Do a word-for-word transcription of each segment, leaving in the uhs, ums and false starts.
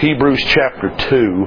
Hebrews chapter two.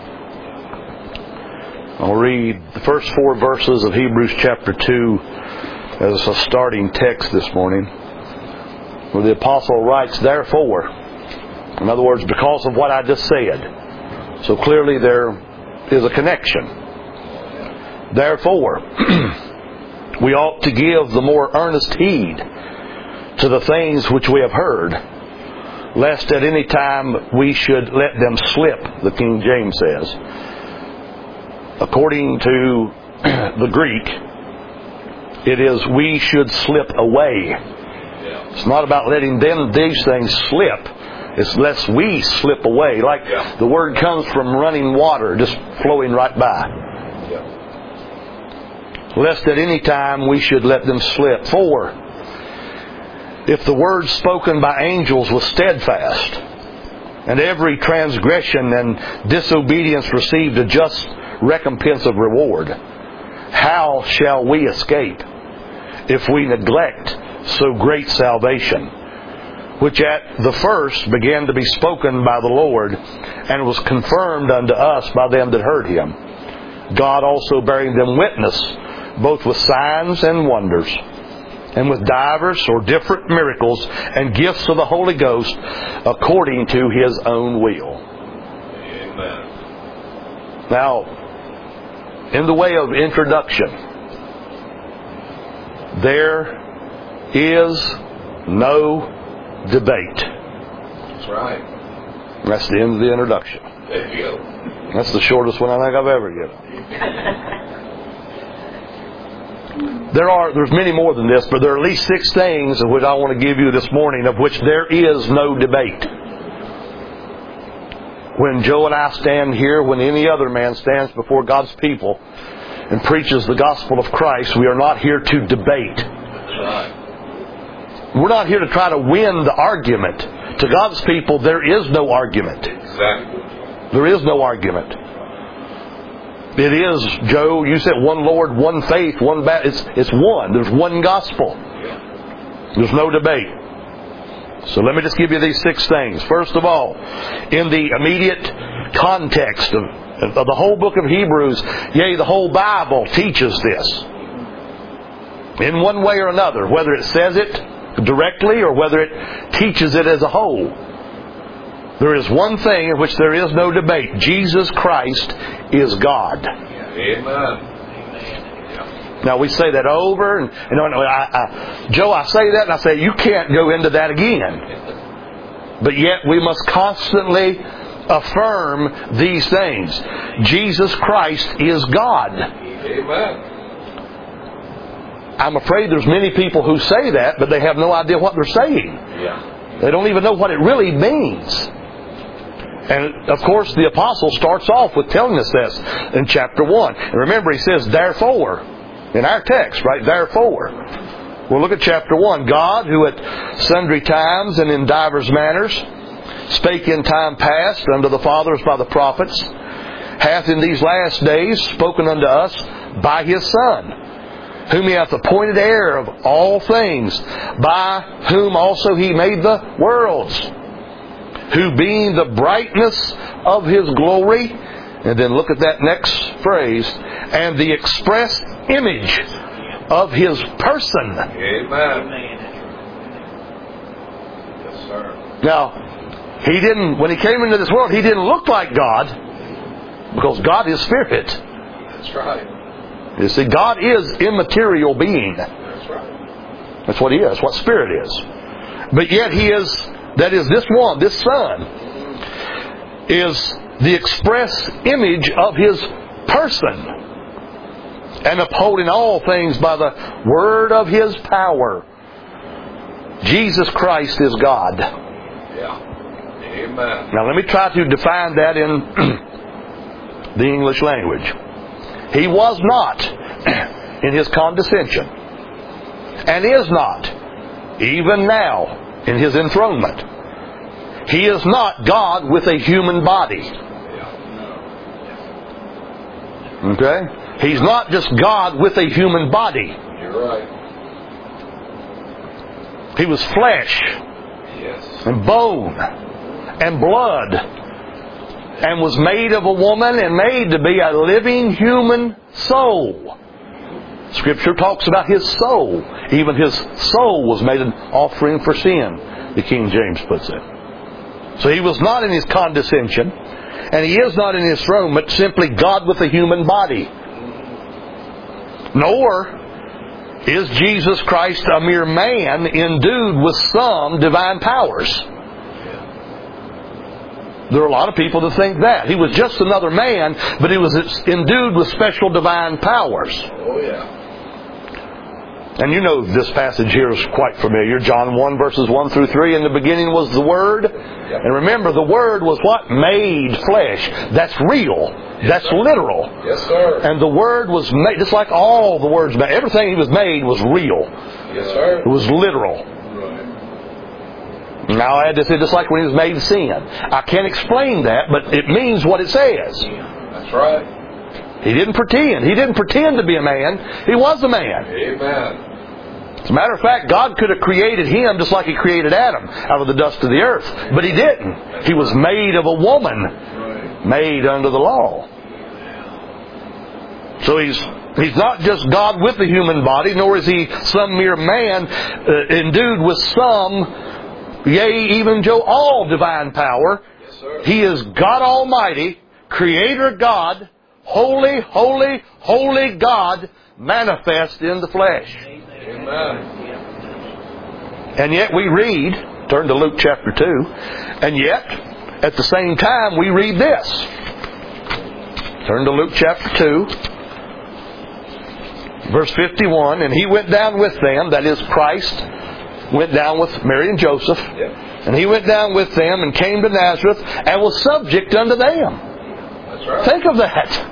I'll read the first four verses of Hebrews chapter two as a starting text this morning, where the apostle writes, therefore, in other words, because of what I just said. So clearly there is a connection. Therefore, we ought to give the more earnest heed to the things which we have heard, lest at any time we should let them slip, the King James says. According to the Greek, it is we should slip away. It's not about letting them these things slip. It's lest we slip away. Like yeah. the word comes from running water, just flowing right by. Yeah. Lest at any time we should let them slip. For if the word spoken by angels was steadfast, and every transgression and disobedience received a just recompense of reward, how shall we escape if we neglect so great salvation, which at the first began to be spoken by the Lord, and was confirmed unto us by them that heard Him, God also bearing them witness, both with signs and wonders, and with divers or different miracles and gifts of the Holy Ghost, according to His own will. Amen. Now, in the way of introduction, there is no debate. That's right. That's the end of the introduction. There you go. That's the shortest one I think I've ever given. There are, there's many more than this, but there are at least six things of which I want to give you this morning, of which there is no debate. When Joe and I stand here, when any other man stands before God's people and preaches the gospel of Christ, we are not here to debate. That's right. We're not here to try to win the argument. To God's people, there is no argument. Exactly. There is no argument. It is, Joe, you said one Lord, one faith, one baptism. It's, it's one. There's one gospel. There's no debate. So let me just give you these six things. First of all, in the immediate context of, of the whole book of Hebrews, yea, the whole Bible teaches this. In one way or another, whether it says it directly or whether it teaches it as a whole. There is one thing in which there is no debate. Jesus Christ is God. Amen. Now we say that over, and you know, I, I, Joe, I say that, and I say you can't go into that again. But yet we must constantly affirm these things. Jesus Christ is God. Amen. I'm afraid there's many people who say that, but they have no idea what they're saying. Yeah. They don't even know what it really means. And of course the apostle starts off with telling us this in chapter one. And remember, he says, therefore, in our text, right? Therefore. We'll look at chapter one. God, who at sundry times and in divers manners spake in time past unto the fathers by the prophets, hath in these last days spoken unto us by His Son, whom He hath appointed heir of all things, by whom also He made the worlds, who being the brightness of His glory, and then look at that next phrase, and the express image of His person. Amen. Yes, sir. Now, He didn't, when He came into this world, He didn't look like God, because God is Spirit. That's right. You see, God is immaterial being. That's right. That's what He is, what Spirit is. But yet He is, that is, this one, this Son, is the express image of His person, and upholding all things by the word of His power. Jesus Christ is God. Yeah. Amen. Now let me try to define that in the English language. He was not in His condescension, and is not even now in His enthronement. He is not God with a human body. Okay? He's not just God with a human body. You're right. He was flesh Yes. and bone and blood and was made of a woman and made to be a living human soul. Scripture talks about His soul. Even His soul was made an offering for sin, the King James puts it. So He was not in His condescension, and He is not in His throne, but simply God with a human body. Nor is Jesus Christ a mere man endued with some divine powers. There are a lot of people that think that. He was just another man, but He was endued with special divine powers. Oh, yeah. And you know this passage here is quite familiar. John one verses one through three. In the beginning was the Word. Yep. And remember, the Word was what? Made flesh. That's real. Yes, That's sir. literal. Yes, sir. And the Word was made, just like all the words made. Everything He was made was real. Yes, sir. It was literal. Right. Now I had to say, just like when He was made sin. I can't explain that, but it means what it says. That's right. He didn't pretend. He didn't pretend to be a man. He was a man. Amen. As a matter of fact, God could have created him just like He created Adam out of the dust of the earth. But He didn't. He was made of a woman, made under the law. So He's He's not just God with the human body, nor is He some mere man uh, endued with some, yea, even Joe, all divine power. Yes, sir. He is God Almighty, Creator God, holy, holy, holy God, manifest in the flesh. Amen. And yet we read, turn to Luke chapter two, and yet, at the same time, we read this. Turn to Luke chapter two, verse fifty-one, and He went down with them, that is, Christ went down with Mary and Joseph, yep. and He went down with them and came to Nazareth and was subject unto them. That's right. Think of that.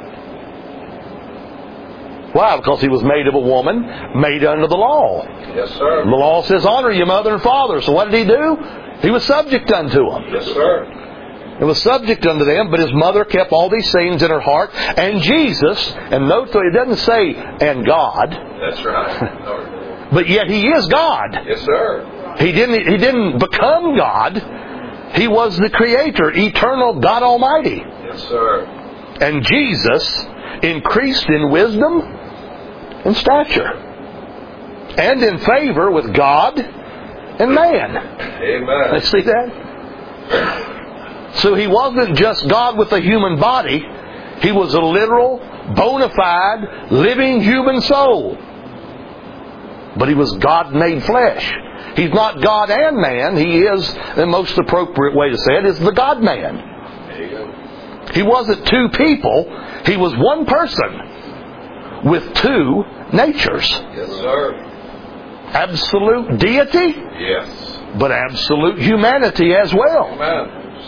Why? Because He was made of a woman, made under the law. Yes, sir. The law says, honor your mother and father. So what did He do? He was subject unto them. Yes, sir. He was subject unto them, but His mother kept all these things in her heart. And Jesus, and note that it doesn't say, and God. That's right. But yet He is God. Yes, sir. He didn't, he didn't become God. He was the Creator, eternal God Almighty. Yes, sir. And Jesus increased in wisdom and stature, and in favor with God and man. Amen. Let's see that? So He wasn't just God with a human body. He was a literal, bona fide, living human soul. But He was God made flesh. He's not God and man. He is, the most appropriate way to say it, is the God-man. There you go. He wasn't two people. He was one person with two natures. Yes, sir. Absolute deity, Yes. but absolute humanity as well. Amen.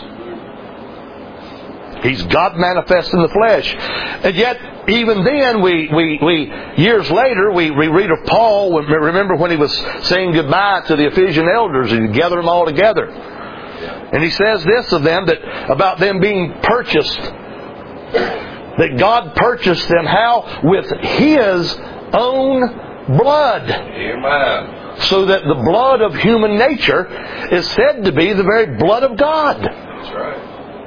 He's God manifest in the flesh. And yet, even then, we, we, we years later, we, we read of Paul. Remember when he was saying goodbye to the Ephesian elders and he gathered them all together. Yeah. And he says this of them, that about them being purchased, that God purchased them how? With His own blood. Amen. So that the blood of human nature is said to be the very blood of God. That's right.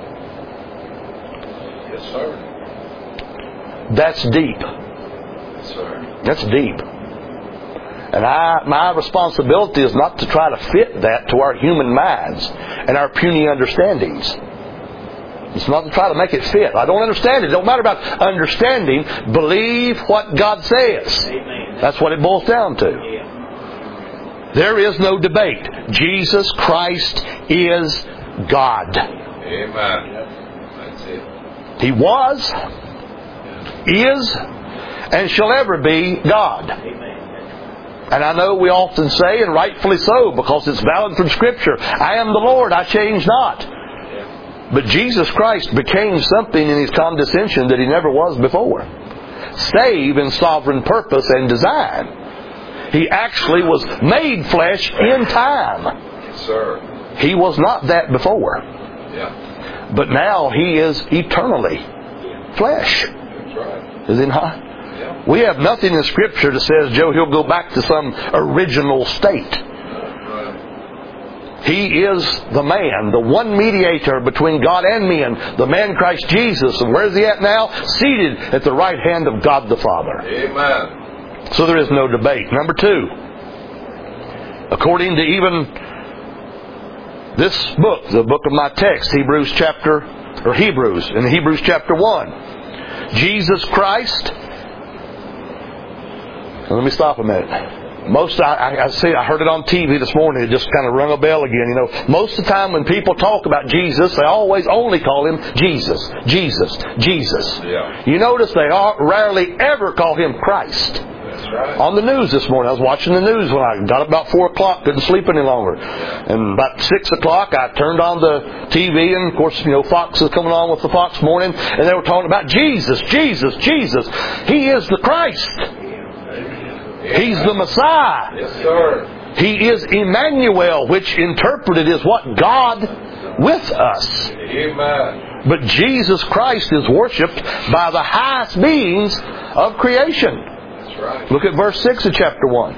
Yes, sir. That's deep. Yes, sir. That's deep. And I, my responsibility is not to try to fit that to our human minds and our puny understandings. It's not to try to make it fit. I don't understand it. It don't matter about understanding. Believe what God says. Amen. That's what it boils down to. Yeah. There is no debate. Jesus Christ is God. Amen. That's it. He was, is, and shall ever be God. Amen. And I know we often say, and rightfully so, because it's valid from Scripture, I am the Lord, I change not. But Jesus Christ became something in His condescension that He never was before. Save in sovereign purpose and design. He actually was made flesh in time. Yes, sir. He was not that before. Yeah. But now He is eternally flesh. That's right. Is He not? Yeah. We have nothing in Scripture that says, Joe, He'll go back to some original state. Right. He is the man, the one mediator between God and men, the man Christ Jesus. And where is He at now? Seated at the right hand of God the Father. Amen. So there is no debate. Number two, according to even this book, the book of my text, Hebrews chapter, or Hebrews, in Hebrews chapter one, Jesus Christ. Let me stop a minute. Most, I, I see, I heard it on T V this morning. It just kind of rung a bell again. You know, most of the time when people talk about Jesus, they always only call Him Jesus, Jesus, Jesus. Yeah. You notice they are rarely ever call Him Christ. That's right. On the news this morning, I was watching the news when I got up about four o'clock, couldn't sleep any longer. And about six o'clock, I turned on the T V, and of course, you know, Fox is coming on with the Fox Morning, and they were talking about Jesus, Jesus, Jesus. He is the Christ. He's the Messiah. Yes, sir. He is Emmanuel, which interpreted is what? God with us. Amen. But Jesus Christ is worshipped by the highest beings of creation. That's right. Look at verse six of chapter one.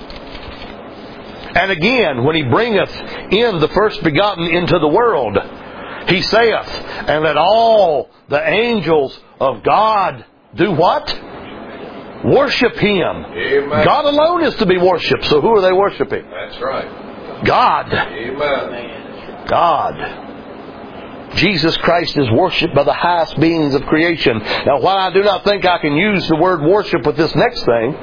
And again, when He bringeth in the first begotten into the world, He saith, and let all the angels of God do what? Worship Him. Amen. God alone is to be worshipped. So who are they worshiping? That's right. God. Amen. God. Jesus Christ is worshipped by the highest beings of creation. Now, while I do not think I can use the word worship with this next thing,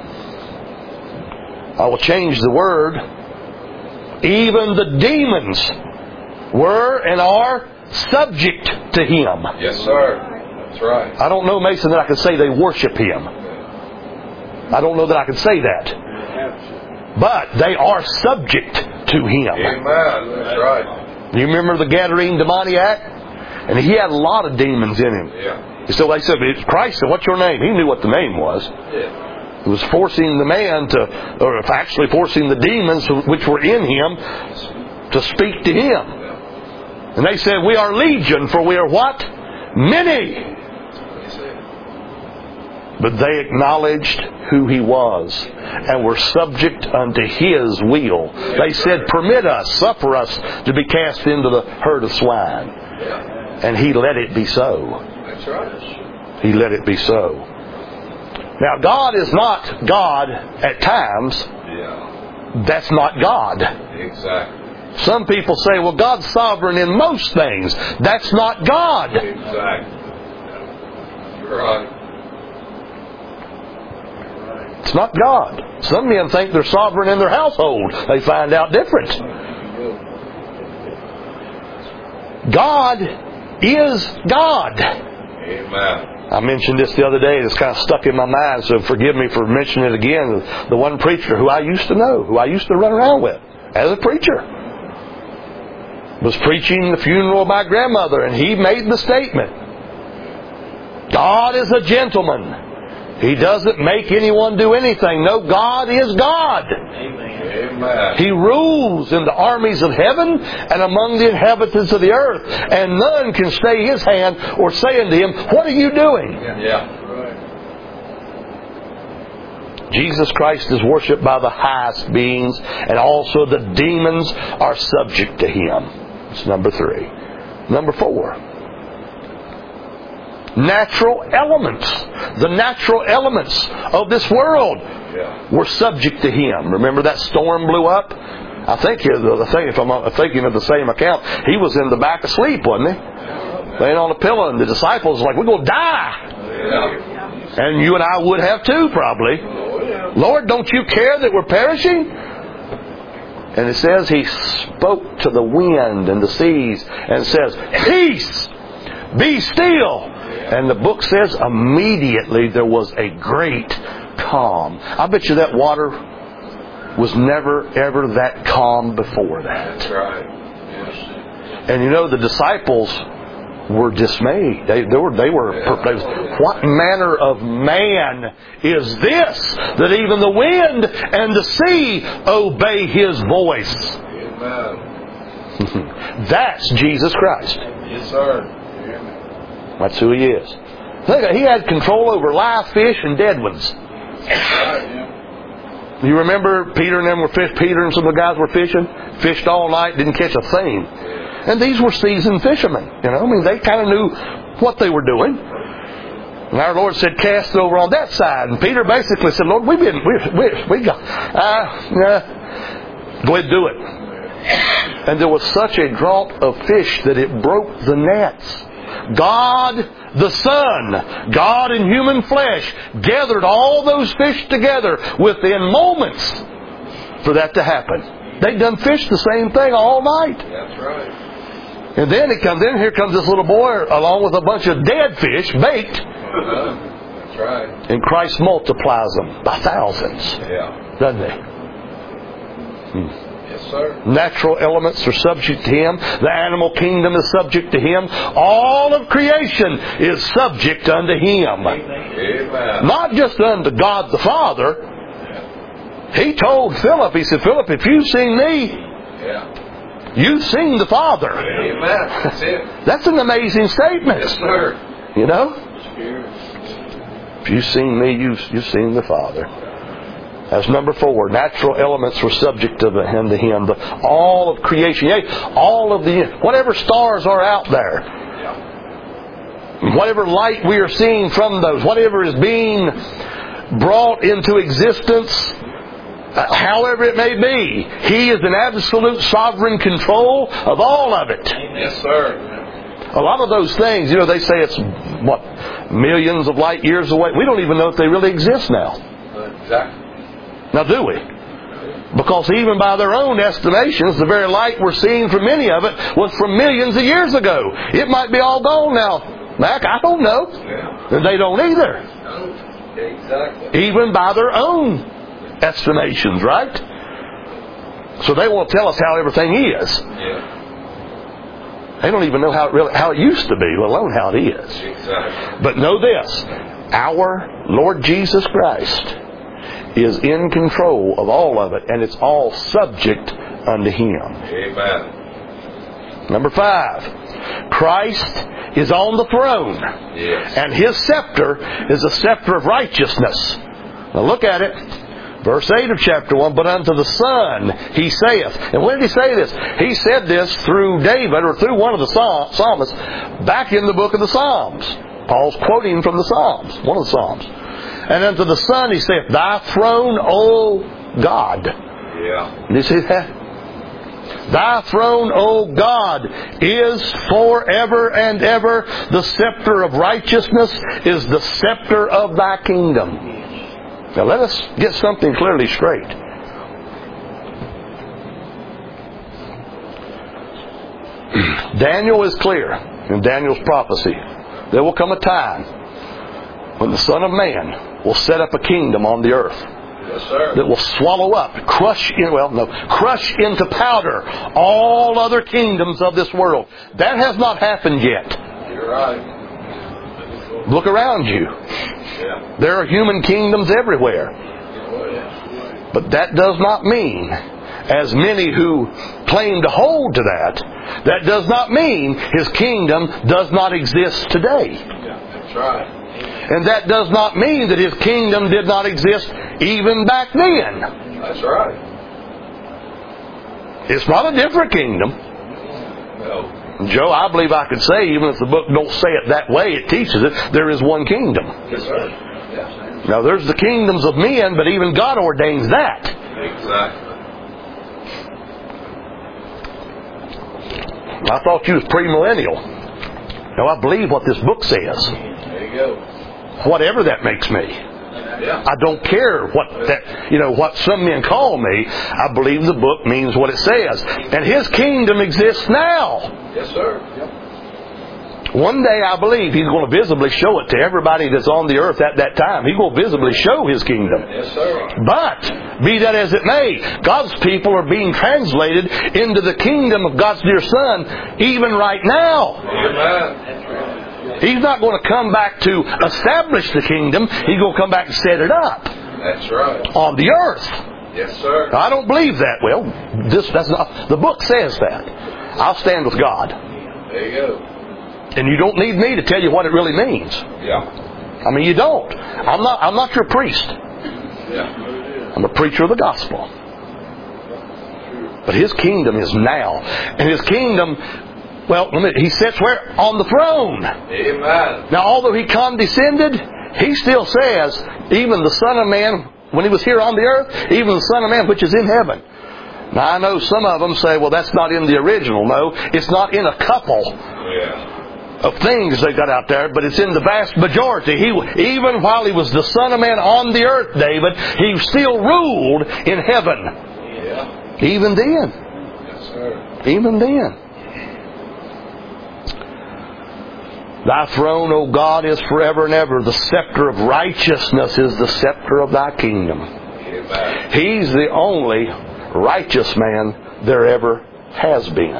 I will change the word. Even the demons were and are subject to Him. Yes, sir. That's right. I don't know, Mason, that I can say they worship Him. I don't know that I can say that. But they are subject to Him. Amen. That's right. You remember the Gadarene demoniac? And he had a lot of demons in him. Yeah. So they said, Christ said, what's your name? He knew what the name was. Yeah. He was forcing the man to, or actually forcing the demons which were in him to speak to him. And they said, we are legion, for we are what? Many. But they acknowledged who He was and were subject unto His will. They said, permit us, suffer us to be cast into the herd of swine. And He let it be so. That's right. He let it be so. Now, God is not God at times. Yeah. That's not God. Exactly. Some people say, well, God's sovereign in most things. That's not God. Exactly. You're right. It's not God. Some men think they're sovereign in their household. They find out different. God is God. Amen. I mentioned this the other day. It's kind of stuck in my mind, so forgive me for mentioning it again. The one preacher who I used to know, who I used to run around with as a preacher, was preaching the funeral of my grandmother, and he made the statement, God is a gentleman. He doesn't make anyone do anything. No, God is God. Amen. He rules in the armies of heaven and among the inhabitants of the earth. And none can stay His hand or say unto Him, what are you doing? Yeah. Jesus Christ is worshipped by the highest beings, and also the demons are subject to Him. That's number three. Number four. Natural elements. The natural elements of this world Yeah. were subject to Him. Remember that storm blew up? I think, if I'm thinking of the same account, He was in the back asleep, wasn't He? Laying on a pillow, and the disciples were like, we're going to die. Yeah. And you and I would have too, probably. Oh, yeah. Lord, don't you care that we're perishing? And it says He spoke to the wind and the seas and says, peace, be still. And the book says immediately there was a great calm. I bet you that water was never ever that calm before that. That's right. Yes. And you know, the disciples were dismayed. They, they were, they were, they was, what manner of man is this, that even the wind and the sea obey His voice? Amen. That's Jesus Christ. Yes, sir. That's who He is. Think, He had control over live fish and dead ones. You remember Peter and them were fish. Peter and some of the guys were fishing, fished all night, didn't catch a thing. And these were seasoned fishermen. You know, I mean, they kind of knew what they were doing. And our Lord said, "Cast over on that side." And Peter basically said, "Lord, we've been, we, we, we got, uh, uh, go ahead and do it." And there was such a draught of fish that it broke the nets. God, the Son, God in human flesh, gathered all those fish together within moments for that to happen. They'd done fished the same thing all night. That's right. And then it comes in, here comes this little boy along with a bunch of dead fish, baked. That's right. And Christ multiplies them by thousands. Yeah. Doesn't he? Hmm. Yes, sir. Natural elements are subject to Him. The animal kingdom is subject to Him. All of creation is subject unto Him. Amen. Not just unto God the Father. He told Philip, He said, "Philip, if you've seen me, Yeah. you've seen the Father." Amen. That's it. That's an amazing statement. Yes, sir. You know? If you've seen me, you've, you've seen the Father. That's number four. Natural elements were subject to the, unto Him. The, all of creation. Yea, all of the... Whatever stars are out there. Yeah. Whatever light we are seeing from those. Whatever is being brought into existence. Uh, however it may be. He is in absolute sovereign control of all of it. Yes, sir. A lot of those things, you know, they say it's, what, millions of light years away. We don't even know if they really exist now. Exactly. Now, do we? Because even by their own estimations, the very light we're seeing from many of it was from millions of years ago. It might be all gone now. Mac, I don't know. Yeah. And they don't either. No. Exactly. Even by their own estimations, right? So they won't tell us how everything is. Yeah. They don't even know how it really how it used to be, let alone how it is. Exactly. But know this, our Lord Jesus Christ is in control of all of it, and it's all subject unto Him. Amen. Number five, Christ is on the throne, Yes. and His scepter is a scepter of righteousness. Now look at it. Verse eight of chapter one, "But unto the Son He saith." And when did He say this? He said this through David, or through one of the psalmists, back in the book of the Psalms. Paul's quoting from the Psalms, one of the Psalms. "And unto the Son He saith, Thy throne, O God." Yeah. Did you see that? "Thy throne, O God, is forever and ever. The scepter of righteousness is the scepter of Thy kingdom." Now let us get something clearly straight. Daniel is clear in Daniel's prophecy. There will come a time when the Son of Man will set up a kingdom on the earth. Yes, sir. That will swallow up, crush in, well, no, crush into powder all other kingdoms of this world. That has not happened yet. You're right. Look around you. Yeah. There are human kingdoms everywhere. Oh, yeah. But that does not mean, as many who claim to hold to that, that does not mean His kingdom does not exist today. Yeah. That's right. And that does not mean that His kingdom did not exist even back then. That's right. It's not a different kingdom. No. Joe, I believe I could say, even if the book don't say it that way, it teaches it, there is one kingdom. Yes, sir. Yes. Now, there's the kingdoms of men, but even God ordains that. Exactly. I thought you was premillennial. Now, I believe what this book says. There you go. Whatever that makes me. Yeah. I don't care what that, you know, what some men call me. I believe the book means what it says. And His kingdom exists now. Yes, sir. Yep. One day I believe He's going to visibly show it to everybody that's on the earth at that time. He's going to visibly show His kingdom. Yes, sir. But, be that as it may, God's people are being translated into the kingdom of God's dear Son even right now. Amen. He's not going to come back to establish the kingdom. He's going to come back and set it up. That's right. On the earth. Yes, sir. I don't believe that. Well, this that's not, the book says that. I'll stand with God. There you go. And you don't need me to tell you what it really means. Yeah. I mean, you don't. I'm not I'm not your priest. Yeah. I'm a preacher of the gospel. But His kingdom is now. And His kingdom, well, He sits where? On the throne. Amen. Now, although He condescended, He still says, even the Son of Man, when He was here on the earth, even the Son of Man which is in heaven. Now, I know some of them say, well, that's not in the original. No, it's not in a couple Yeah. of things they got out there, but it's in the vast majority. He, even while He was the Son of Man on the earth, David, He still ruled in heaven. Yeah. Even then. Yes, sir. Even then. Thy throne, O God, is forever and ever. The scepter of righteousness is the scepter of Thy kingdom. Amen. He's the only righteous man there ever has been.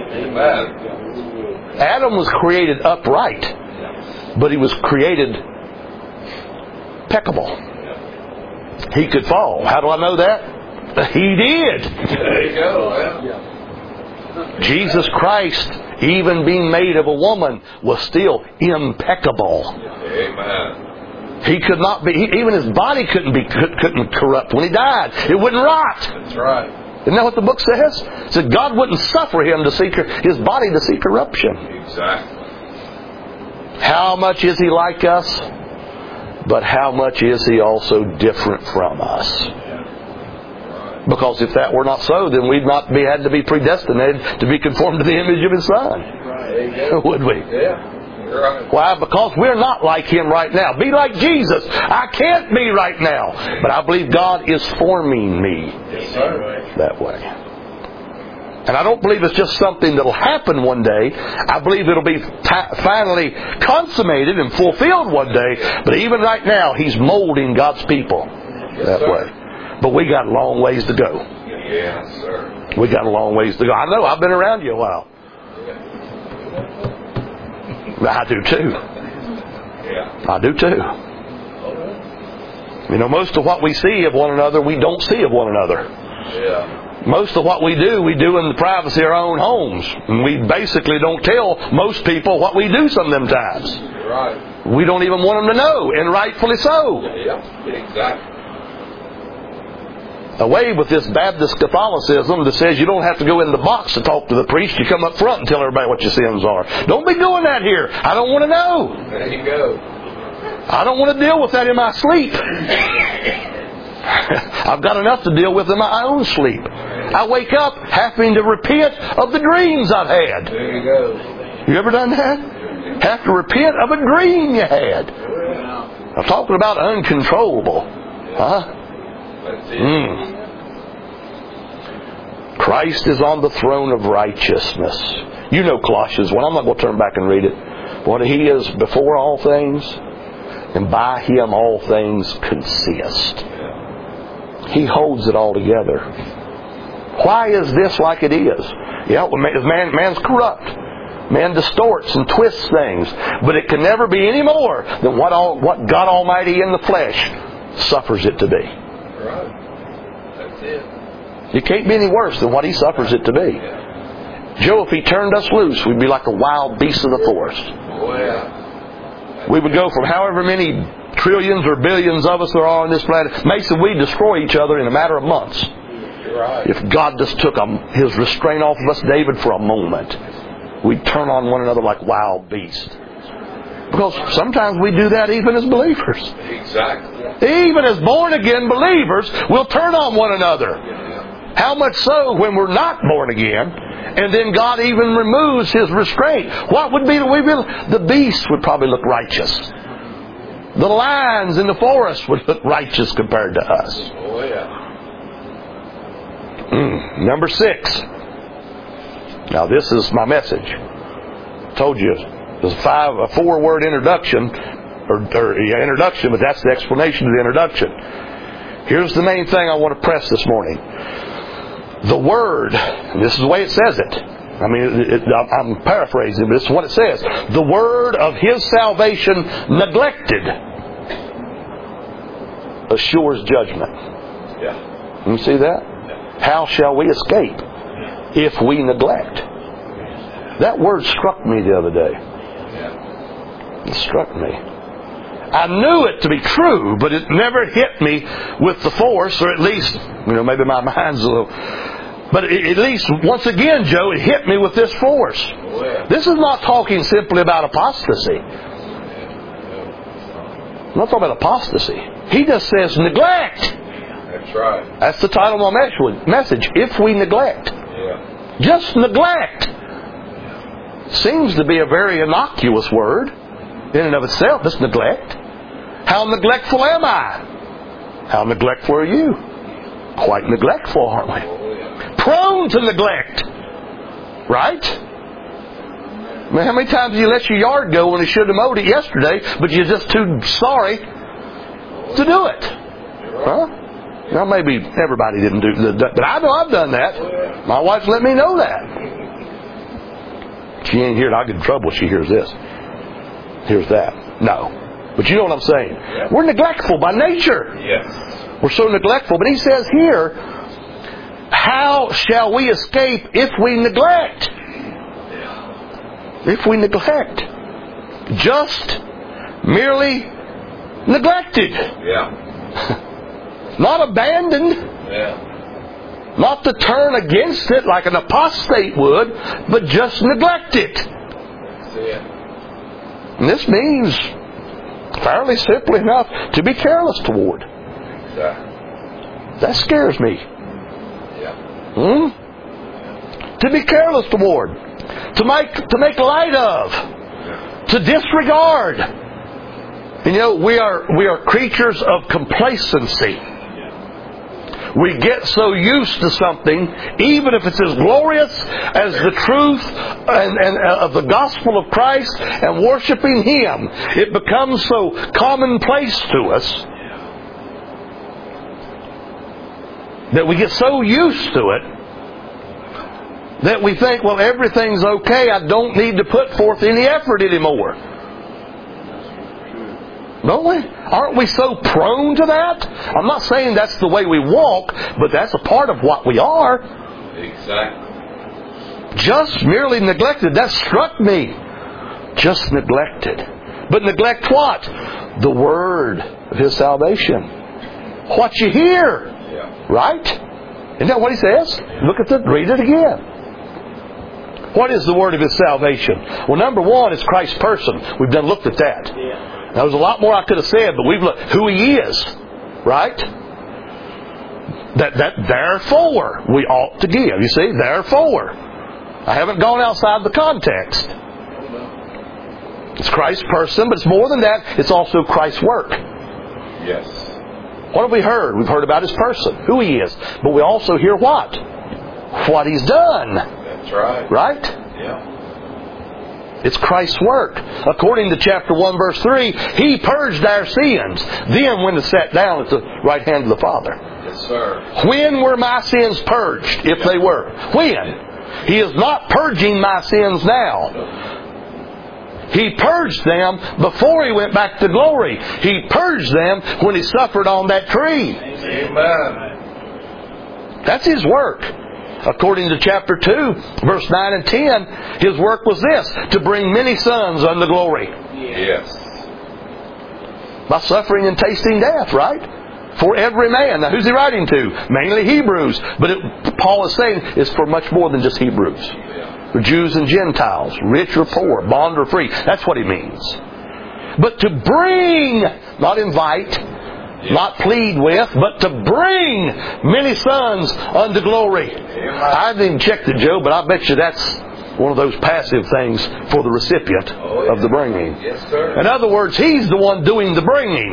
Amen. Adam was created upright, but he was created peccable. He could fall. How do I know that? He did. There you go. Yeah. Jesus Christ, even being made of a woman, was still impeccable. Amen. He could not be, he, even His body couldn't be, couldn't corrupt. When He died, it wouldn't rot. That's right. Isn't that what the book says? It said God wouldn't suffer Him to see, His body to see corruption. Exactly. How much is He like us? But how much is He also different from us? Because if that were not so, then we'd not be had to be predestinated to be conformed to the image of His Son. Right. Would we? Yeah. Right. Why? Because we're not like Him right now. Be like Jesus. I can't be right now. But I believe God is forming me Yes, sir. that way. And I don't believe it's just something that'll happen one day. I believe it'll be t- finally consummated and fulfilled one day. But even right now, He's molding God's people Yes, that sir. way. But we got a long ways to go. Yes, sir. We got a long ways to go. I know. I've been around you a while. I do too. Yeah. I do too. You know, most of what we see of one another, we don't see of one another. Yeah. Most of what we do, we do in the privacy of our own homes. And we basically don't tell most people what we do some of them times. Right. We don't even want them to know, and rightfully so. Yeah. Exactly. Away with this Baptist Catholicism that says you don't have to go in the box to talk to the priest. You come up front and tell everybody what your sins are. Don't be doing that here. I don't want to know. There you go. I don't want to deal with that in my sleep. I've got enough to deal with in my own sleep. I wake up having to repent of the dreams I've had. There you go. You ever done that? Have to repent of a dream you had. I'm talking about uncontrollable. Huh? That's it. Mm. Christ is on the throne of righteousness. You know Colossians one. I'm not going to turn back and read it. But He is before all things, and by Him all things consist. He holds it all together. Why is this like it is? Yeah, man, man's corrupt. Man distorts and twists things. But it can never be any more than what, all, what God Almighty in the flesh suffers it to be. Right. That's it. It can't be any worse than what He suffers it to be. Joe, if He turned us loose, we'd be like a wild beast of the forest. Oh, yeah. We would go from however many trillions or billions of us there are on this planet. Mason, we'd destroy each other in a matter of months. You're right. If God just took a, His restraint off of us, David, for a moment, we'd turn on one another like wild beasts. Because sometimes we do that even as believers. Exactly. Even as born-again believers, we'll turn on one another. How much so when we're not born again, and then God even removes His restraint. What would be the way we The beasts would probably look righteous. The lions in the forest would look righteous compared to us. Oh, yeah. Mm. Number six. Now this is my message. I told you there's a five, a four-word introduction, or, or yeah, introduction, but that's the explanation of the introduction. Here's the main thing I want to press this morning. The Word, and this is the way it says it. I mean, it, it, I'm paraphrasing, but this is what it says. The Word of His salvation neglected assures judgment. Yeah. You see that? Yeah. How shall we escape if we neglect? That word struck me the other day. Yeah. It struck me. I knew it to be true, but it never hit me with the force, or at least, you know, maybe my mind's a little... But at least, once again, Joe, it hit me with this force. This is not talking simply about apostasy. I'm not talking about apostasy. He just says neglect. That's right. That's the title of my message. If we neglect. Yeah. Just neglect. Seems to be a very innocuous word in and of itself. Just neglect. How neglectful am I? How neglectful are you? Quite neglectful, aren't we? Prone to neglect. Right? I mean, how many times do you let your yard go when you should have mowed it yesterday, but you're just too sorry to do it? Huh? Now, maybe everybody didn't do that, but I know I've done that. My wife's let me know that. She ain't here, and I'll get in trouble if she hears this. Here's that. No. But you know what I'm saying. We're neglectful by nature. Yes. We're so neglectful. But he says here, how shall we escape if we neglect? If we neglect. Just merely neglected. Yeah. Not abandoned. Yeah. Not to turn against it like an apostate would, but just neglect it. Yeah. And this means, fairly simply enough, to be careless toward. Exactly. That scares me. Yeah. Hmm? To be careless toward. To make to make light of. To disregard. And you know, we are we are creatures of complacency. We get so used to something, even if it's as glorious as the truth and, and uh, of the gospel of Christ and worshiping Him, it becomes so commonplace to us that we get so used to it that we think, well, everything's okay, I don't need to put forth any effort anymore. Don't we? Aren't we so prone to that? I'm not saying that's the way we walk, but that's a part of what we are. Exactly. Just merely neglected. That struck me. Just neglected. But neglect what? The word of His salvation. What you hear. Yeah. Right? Isn't that what he says? Look at the, read it again. What is the word of His salvation? Well, number one is Christ's person. We've done looked at that. Yeah. Now, there's a lot more I could have said, but we've looked who He is, right? That that therefore we ought to give. You see, therefore. I haven't gone outside the context. It's Christ's person, but it's more than that. It's also Christ's work. Yes. What have we heard? We've heard about His person, who He is, but we also hear what? What He's done. That's right. Right? Yeah. It's Christ's work. According to chapter one, verse three, He purged our sins. Then when He sat down at the right hand of the Father. Yes, sir. When were my sins purged, if they were? When? He is not purging my sins now. He purged them before He went back to glory. He purged them when He suffered on that tree. Amen. That's His work. According to chapter two, verse nine and ten, His work was this, to bring many sons unto glory. Yes. By suffering and tasting death, right? For every man. Now, who's He writing to? Mainly Hebrews. But it, Paul is saying it's for much more than just Hebrews. Yeah. For Jews and Gentiles, rich or poor, bond or free. That's what He means. But to bring, not invite, not plead with, but to bring many sons unto glory. I haven't even checked it, Joe, but I bet you that's one of those passive things for the recipient oh, yeah. of the bringing. Yes, sir. In other words, He's the one doing the bringing.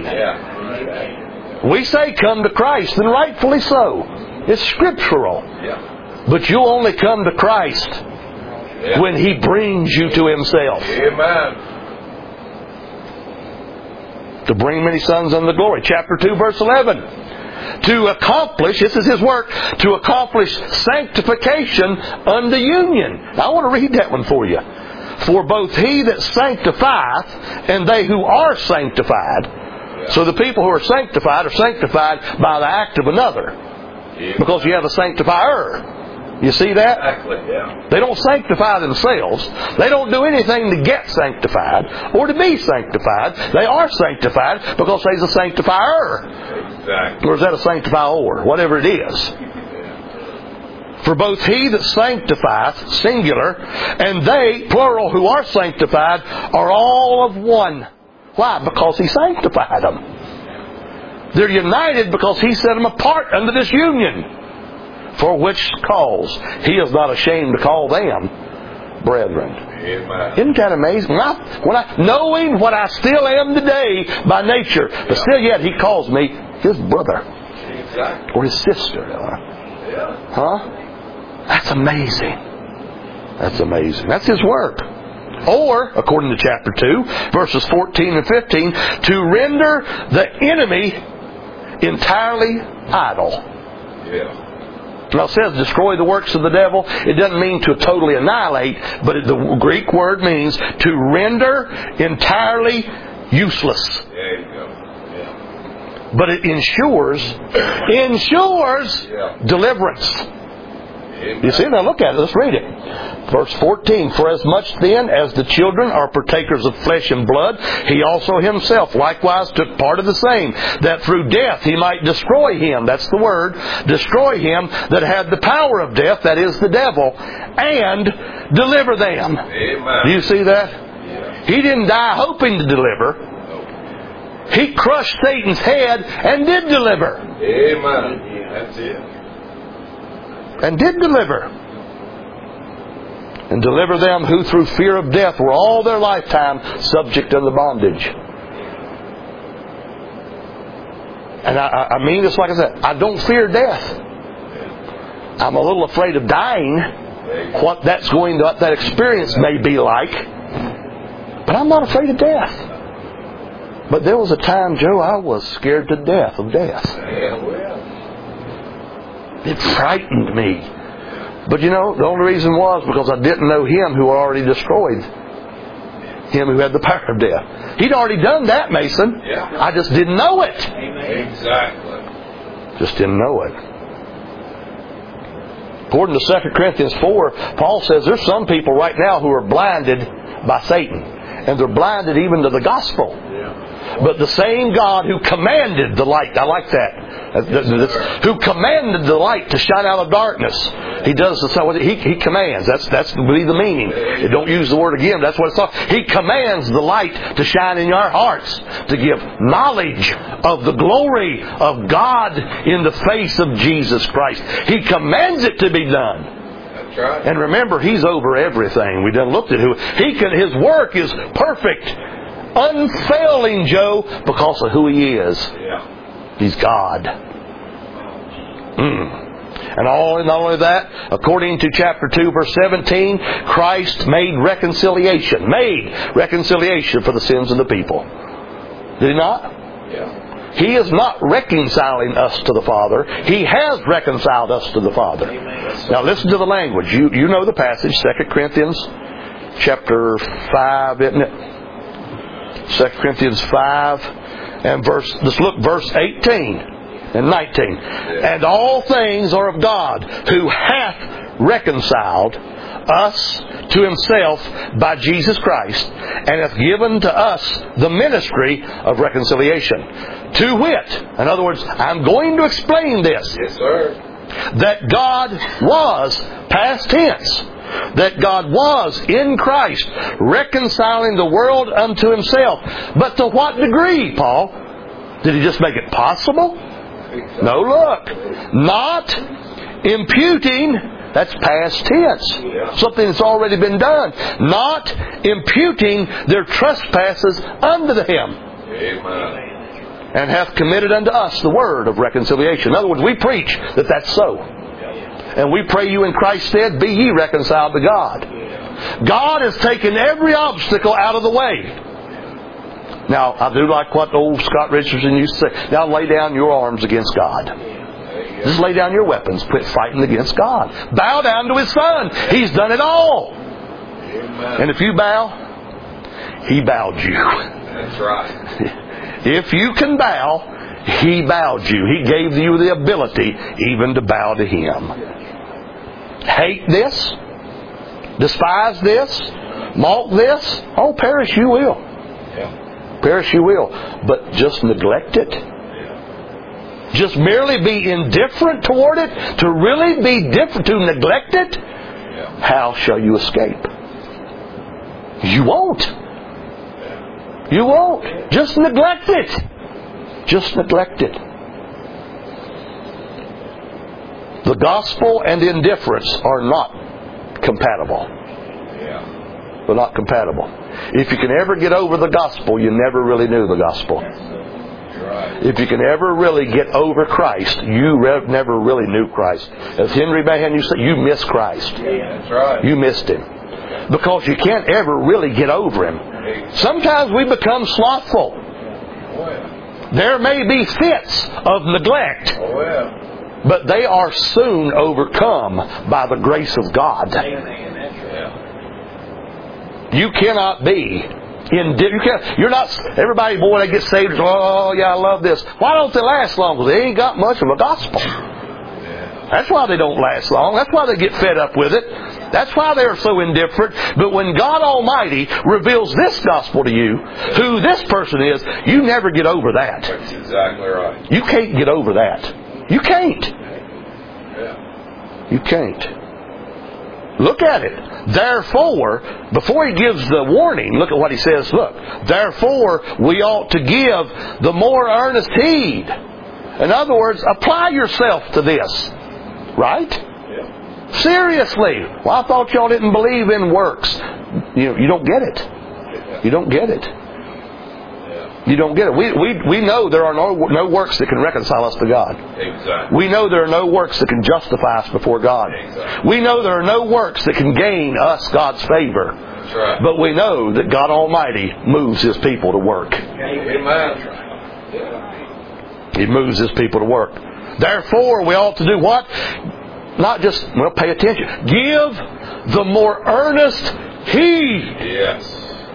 Yeah. We say come to Christ, and rightfully so. It's scriptural. Yeah. But you only come to Christ yeah. when He brings you to Himself. Amen. To bring many sons unto glory. Chapter two, verse eleven. To accomplish, this is His work, to accomplish sanctification unto union. Now I want to read that one for you. For both He that sanctifieth and they who are sanctified. Yeah. So the people who are sanctified are sanctified by the act of another. Yeah. Because you have a sanctifier. You see that? Exactly, yeah. They don't sanctify themselves. They don't do anything to get sanctified or to be sanctified. They are sanctified because He's a sanctifier. Exactly. Or is that a sanctifier? Whatever it is. For both He that sanctifieth, singular, and they, plural, who are sanctified, are all of one. Why? Because He sanctified them. They're united because He set them apart under this union. For which cause He is not ashamed to call them brethren. Amen. Isn't that amazing? When I, when I, knowing what I still am today by nature, but still yet He calls me His brother. Exactly. Or His sister. Yeah. Huh? That's amazing. That's amazing. That's His work. Or, according to chapter two, verses fourteen and fifteen, to render the enemy entirely idle. Yeah. Now it says destroy the works of the devil. It doesn't mean to totally annihilate, but the Greek word means to render entirely useless. There you go. Yeah. But it ensures, ensures Yeah. deliverance. Amen. You see, now look at it. Let's read it. Verse fourteen. For as much then as the children are partakers of flesh and blood, He also Himself likewise took part of the same, that through death He might destroy him. That's the word. Destroy him that had the power of death, that is the devil, and deliver them. Amen. Do you see that? Yeah. He didn't die hoping to deliver. He crushed Satan's head and did deliver. Amen. That's it. And did deliver. And deliver them who through fear of death were all their lifetime subject to the bondage. And I, I mean this like I said, I don't fear death. I'm a little afraid of dying, what that's going to, what that experience may be like. But I'm not afraid of death. But there was a time, Joe, I was scared to death of death. Yeah, well. It frightened me. But you know, the only reason was because I didn't know Him who already destroyed. Him who had the power of death. He'd already done that, Mason. Yeah. I just didn't know it. Exactly. Just didn't know it. According to Second Corinthians four, Paul says there's some people right now who are blinded by Satan. And they're blinded even to the gospel. But the same God who commanded the light, I like that, who commanded the light to shine out of darkness, He does the he, he commands. That's that's really the meaning. You don't use the word again. That's what it's talking. He commands the light to shine in your hearts, to give knowledge of the glory of God in the face of Jesus Christ. He commands it to be done. That's right. And remember, He's over everything. We done looked at who He can. His work is perfect. Unfailing, Joe, because of who He is. Yeah. He's God. Mm. And all, not only that, according to chapter two, verse seventeen, Christ made reconciliation. Made reconciliation for the sins of the people. Did He not? Yeah. He is not reconciling us to the Father. He has reconciled us to the Father. Amen. Now listen to the language. You, you know the passage, Second Corinthians chapter five, isn't it? Second Corinthians five and verse, let's look, verse eighteen and nineteen. And all things are of God, who hath reconciled us to Himself by Jesus Christ, and hath given to us the ministry of reconciliation. To wit, in other words, I'm going to explain this. Yes, sir. That God was, past tense, that God was in Christ reconciling the world unto Himself. But to what degree, Paul? Did He just make it possible? No, look. Not imputing, that's past tense. Something that's already been done. Not imputing their trespasses unto Him. Amen. And hath committed unto us the word of reconciliation. In other words, we preach that that's so. And we pray you in Christ's stead, be ye reconciled to God. God has taken every obstacle out of the way. Now, I do like what old Scott Richardson used to say. Now lay down your arms against God. Just lay down your weapons. Quit fighting against God. Bow down to His Son. He's done it all. And if you bow, He bowed you. That's right. If you can bow, He bowed you. He gave you the ability even to bow to Him. hate this, despise this, mock this, oh, perish you will. Yeah. Perish you will. But just neglect it. Just merely be indifferent toward it, to really be different, to neglect it, Yeah. how shall you escape? You won't. You won't. Just neglect it. Just neglect it. The gospel and indifference are not compatible. Yeah. They're not compatible. If you can ever get over the gospel, you never really knew the gospel. You're right. If you can ever really get over Christ, you re- never really knew Christ. As Henry Mahan used to say, you missed Christ. That's right. You missed Him. Because you can't ever really get over Him. Sometimes we become slothful. Oh, yeah. There may be fits of neglect, Oh, yeah. but they are soon overcome by the grace of God. Yeah. You cannot be in. You can't. You're not. Everybody, boy, they get saved. Oh, yeah, I love this. Why don't they last long? Because they ain't got much of a gospel. Yeah. That's why they don't last long. That's why they get fed up with it. That's why they're so indifferent. But when God Almighty reveals this gospel to you, who this person is, you never get over that. That's exactly right. You can't get over that. You can't. Yeah. You can't. Look at it. Therefore, before he gives the warning, look at what he says. Look, therefore we ought to give the more earnest heed. In other words, apply yourself to this. Right? Yeah. Seriously. Well, I thought y'all didn't believe in works. You, you don't get it. You don't get it. You don't get it. We, we, we know there are no, no works that can reconcile us to God. Exactly. We know there are no works that can justify us before God. Exactly. We know there are no works that can gain us God's favor. That's right. But we know that God Almighty moves His people to work. Amen. He moves His people to work. Therefore, we ought to do what? Not just, well, pay attention. Give the more earnest heed. Yes.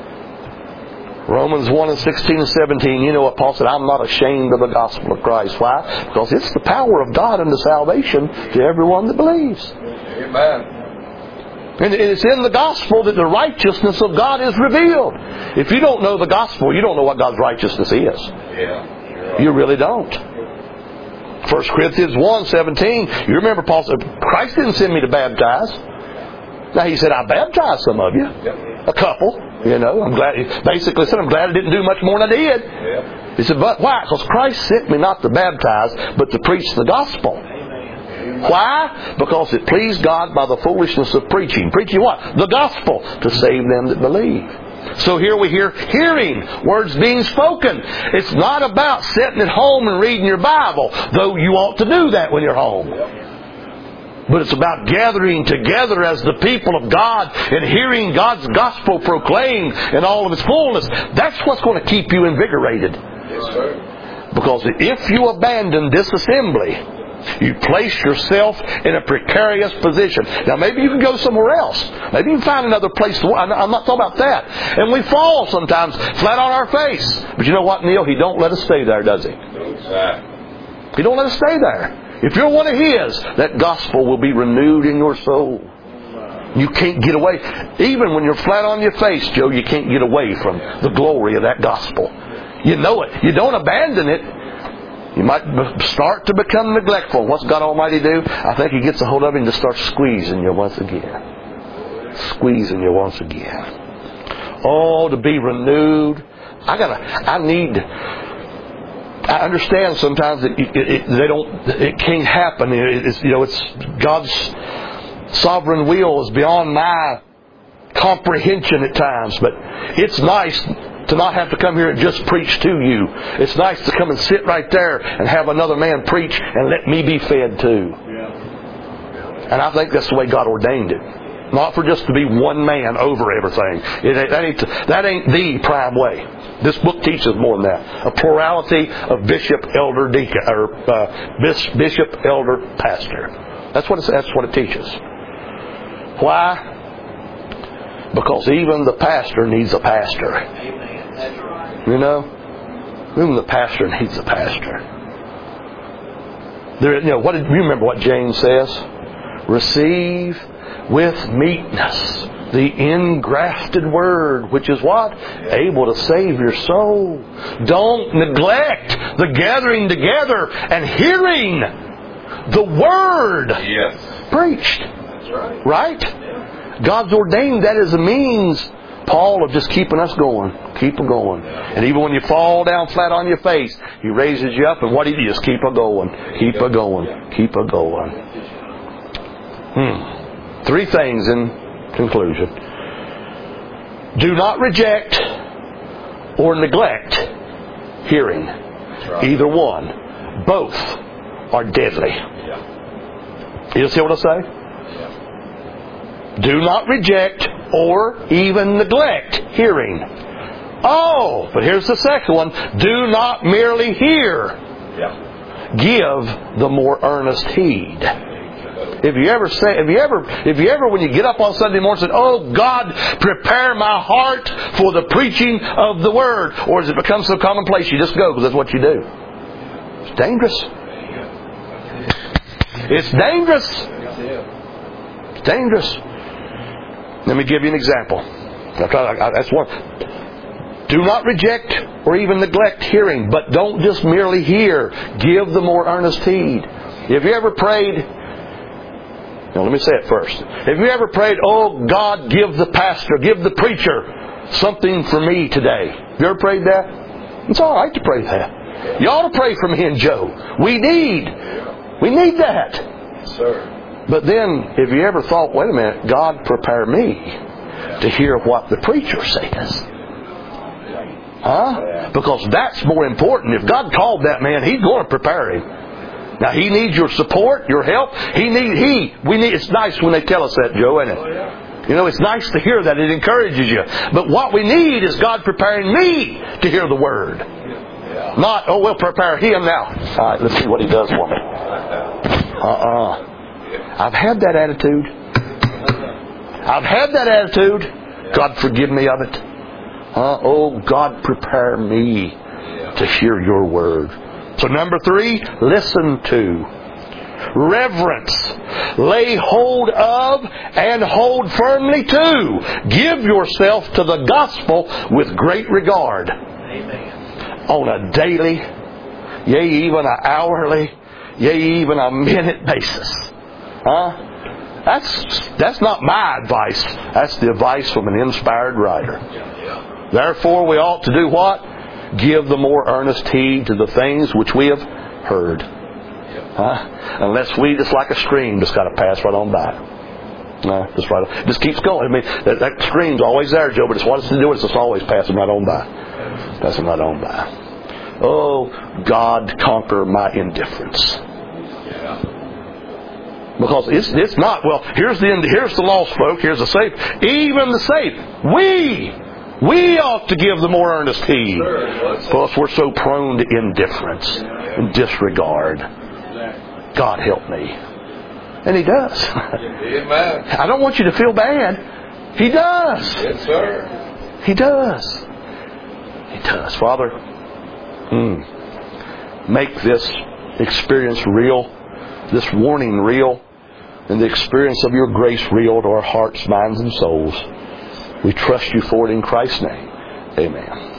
Romans one and sixteen and seventeen, you know what Paul said, I'm not ashamed of the gospel of Christ. Why? Because it's the power of God unto salvation to everyone that believes. Amen. And it's in the gospel that the righteousness of God is revealed. If you don't know the gospel, you don't know what God's righteousness is. Yeah. Right. You really don't. First Corinthians one seventeen, you remember Paul said, Christ didn't send me to baptize. Now he said, I baptized some of you. Yep. A couple. You know, I'm glad. He basically said, I'm glad I didn't do much more than I did. Yeah. He said, but why? Because Christ sent me not to baptize, but to preach the gospel. Amen. Why? Because it pleased God by the foolishness of preaching. Preaching what? The gospel, to save them that believe. So here we hear hearing, words being spoken. It's not about sitting at home and reading your Bible, though you ought to do that when you're home. But it's about gathering together as the people of God and hearing God's gospel proclaimed in all of its fullness. That's what's going to keep you invigorated. Yes, sir. Because if you abandon this assembly, you place yourself in a precarious position. Now maybe you can go somewhere else. Maybe you can find another place to work. I'm not talking about that. And we fall sometimes flat on our face. But you know what, Neil? He don't let us stay there, does He? Exactly. He don't let us stay there. If you're one of His, that gospel will be renewed in your soul. You can't get away. Even when you're flat on your face, Joe, you can't get away from the glory of that gospel. You know it. You don't abandon it. You might start to become neglectful. What's God Almighty do? I think He gets a hold of you and just starts squeezing you once again. Squeezing you once again. Oh, to be renewed. I gotta, I need... I understand sometimes that it, it, they don't. It can't happen. It, it's, you know, it's God's sovereign will is beyond my comprehension at times. But it's nice to not have to come here and just preach to you. It's nice to come and sit right there and have another man preach and let me be fed too. And I think that's the way God ordained it. Not for just to be one man over everything. It, that, ain't, that ain't the prime way. This book teaches more than that. A plurality of bishop, elder, deacon, or uh, bishop, elder, pastor. That's what, that's what it teaches. Why? Because even the pastor needs a pastor. Amen. That's right. You know? Even the pastor needs a pastor. There, you know, what did you remember what James says? receive with meekness the engrafted word, which is what? Able to save your soul. Don't neglect the gathering together and hearing the word Yes. preached. That's right. Right? Yeah. God's ordained that as a means, Paul, of just keeping us going. Keep it going. And even when you fall down flat on your face, He raises you up, and what do you do? Just keep it going. Keep it going. Keep it going. Hmm. Three things in conclusion. Do not reject or neglect hearing. Right. Either one. Both are deadly. Yeah. You see what I say? Yeah. Do not reject or even neglect hearing. Oh, but here's the second one. Do not merely hear. Yeah. Give the more earnest heed. If you ever say, if you ever, if you ever, when you get up on Sunday morning, say, "Oh God, prepare my heart for the preaching of the Word," or does it become so commonplace you just go because that's what you do? It's dangerous. It's dangerous. It's dangerous. Let me give you an example. That's one. Do not reject or even neglect hearing, but don't just merely hear. Give the more earnest heed. Have you ever prayed? Now, let me say it first. Have you ever prayed, "Oh God, give the pastor, give the preacher something for me today"? Have you ever prayed that? It's all right to pray that. You ought to pray for me and Joe. We need, we need that. Yes, sir. But then, have you ever thought, "Wait a minute, God, prepare me to hear what the preacher says"? Huh? Because that's more important. If God called that man, He's going to prepare him. Now, he needs your support, your help. He need he. We need. It's nice when they tell us that, Joe, isn't it? You know, it's nice to hear that. It encourages you. But what we need is God preparing me to hear the Word. Not, "Oh, we'll prepare him now." All right, let's see what he does for me. Uh-uh. I've had that attitude. I've had that attitude. God forgive me of it. Uh, oh, God, prepare me to hear your Word. So number three, listen to. Reverence. Lay hold of and hold firmly to. Give yourself to the gospel with great regard. Amen. On a daily, yea, even an hourly, yea, even a minute basis. Huh? That's, that's not my advice. That's the advice from an inspired writer. Therefore, we ought to do what? Give the more earnest heed to the things which we have heard. Huh? Unless we, just like a stream, just got to pass right on by. No, just right on. It just keeps going. I mean, that, that stream's always there, Joe, but it's what it's to do. It's just always passing right on by. Passing right on by. Oh, God, conquer my indifference. Because it's it's not, well, here's the here's the lost folk, here's the saved. Even the saved. We We ought to give the more earnest heed. Because we're so prone to indifference and disregard. God help me. And He does. Amen. I don't want you to feel bad. He does. Yes, sir. He does. He does. Father, mm, make this experience real, this warning real, and the experience of your grace real to our hearts, minds, and souls. We trust you for it in Christ's name. Amen.